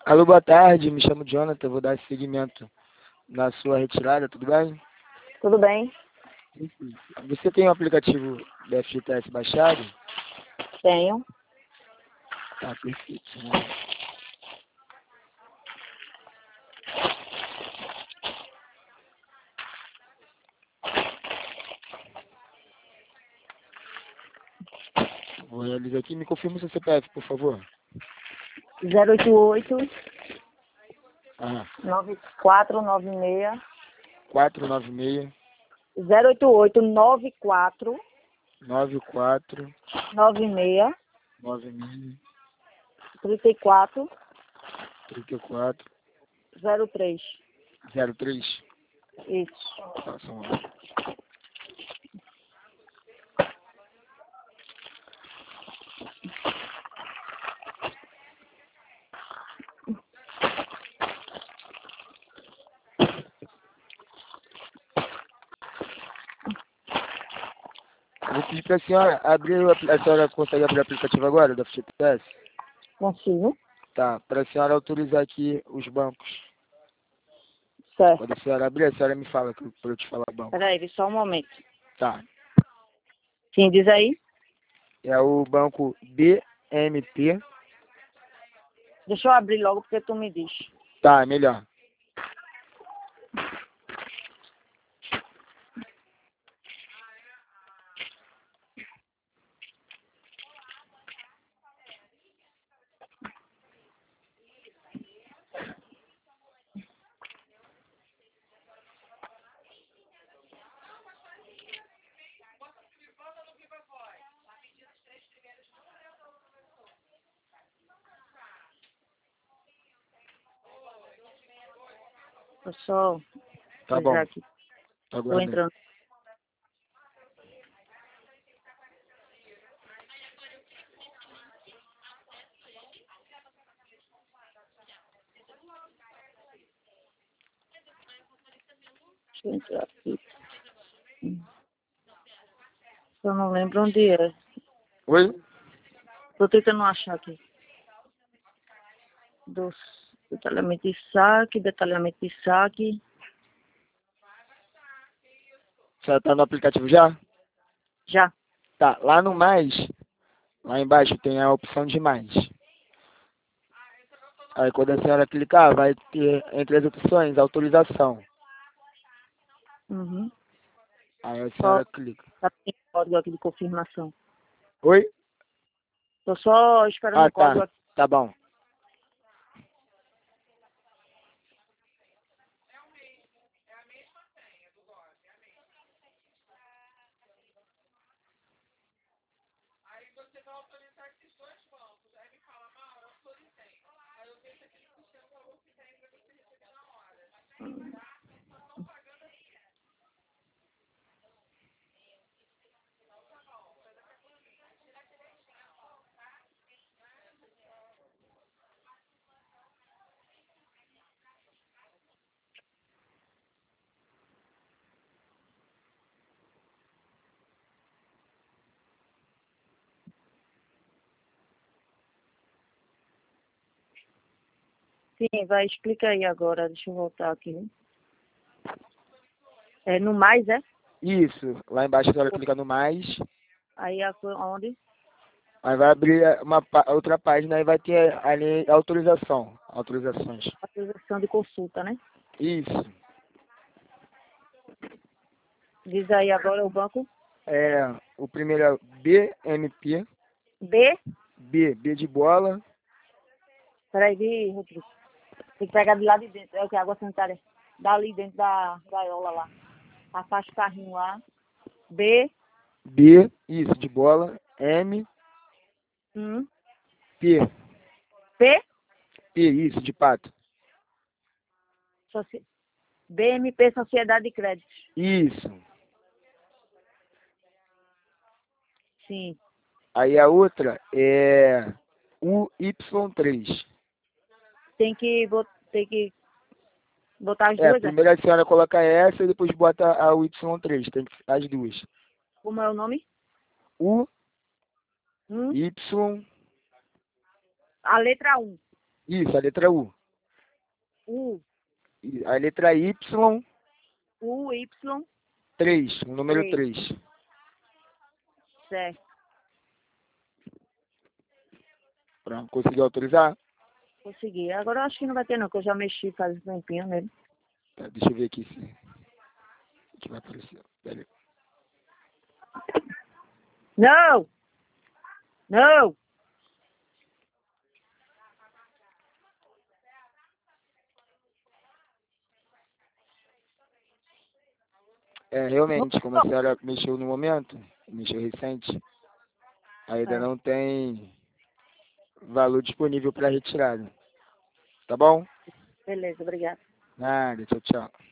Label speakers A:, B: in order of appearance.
A: Alô, boa tarde, me chamo Jonathan, vou dar seguimento na sua retirada, tudo bem?
B: Tudo bem?
A: Você tem o aplicativo da FGTS baixado?
B: Tenho.
A: Tá, perfeito. Vou realizar aqui, me confirma o seu CPF, por favor.
B: 088
A: Ah,
B: 9496
A: 496
B: 088 94
A: 94
B: 96
A: 96
B: 34
A: 34
B: 03.
A: 03.
B: Isso.
A: Tá, só um momento. Vou pedir pra senhora abrir a senhora consegue abrir o aplicativo agora da FGTS?
B: Consigo?
A: Tá, pra senhora autorizar aqui os bancos.
B: Certo.
A: Quando a senhora abrir, a senhora me fala pra eu te falar banco.
B: Peraí, só um momento.
A: Tá.
B: Sim, diz aí.
A: É o banco BMT.
B: Deixa eu abrir logo porque tu me diz.
A: Tá, é melhor.
B: Eu só
A: Tá
B: coisar
A: bom.
B: aqui.
A: Tô
B: Tô
A: aguardando.
B: entrando. Deixa eu entrar aqui. Eu não lembro onde é.
A: Oi?
B: Tô tentando achar aqui. Detalhamento de saque, detalhamento de saque.
A: A senhora tá no aplicativo já?
B: Já.
A: Tá, lá no mais, lá embaixo tem a opção de mais. Aí quando a senhora clicar, vai ter entre as opções autorização.
B: Uhum.
A: Aí a
B: Só
A: senhora clica.
B: tá tem código aqui de confirmação.
A: Oi?
B: Tô só esperando
A: Ah,
B: o código
A: tá.
B: aqui.
A: Tá bom.
B: Sim, vai, explica aí agora. Deixa eu voltar aqui. É no mais, é?
A: Isso. Lá embaixo a senhora clica no mais.
B: Aí onde?
A: Aí vai abrir outra página e vai ter ali autorização. Autorizações.
B: Autorização de consulta, né?
A: Isso.
B: Diz aí agora o banco.
A: O primeiro é BMP.
B: B.
A: B de bola.
B: Peraí, Rodrigo. Tem que pegar de lá de dentro. É o que? Água sanitária. Dali dentro da gaiola lá. Afasta o carrinho lá. B.
A: B, isso, de bola. M,
B: Hum.
A: P.
B: P.
A: P, isso, de pato.
B: Soci... BMP Sociedade de Crédito.
A: Isso.
B: Sim.
A: Aí a outra é UY3.
B: Tem que botar as duas, é?
A: Primeiro a senhora coloca essa e depois bota a UY3. Tem que as duas.
B: Como é o nome?
A: U,
B: Hum.
A: Y,
B: A letra 1.
A: isso, a letra U.
B: U,
A: A letra Y,
B: U, Y,
A: 3, o número
B: Três.
A: 3.
B: certo.
A: Pronto, conseguiu autorizar?
B: Consegui. Agora eu acho que não vai ter não, que eu já mexi faz um tempinho nele.
A: Tá, deixa eu ver aqui se vai aparecer. Pera aí.
B: Não! Não!
A: Realmente, como a senhora mexeu no momento, mexeu recente, ainda
B: É.
A: não tem valor disponível para retirada. Tá bom?
B: Beleza, obrigada.
A: Nada, tchau, tchau.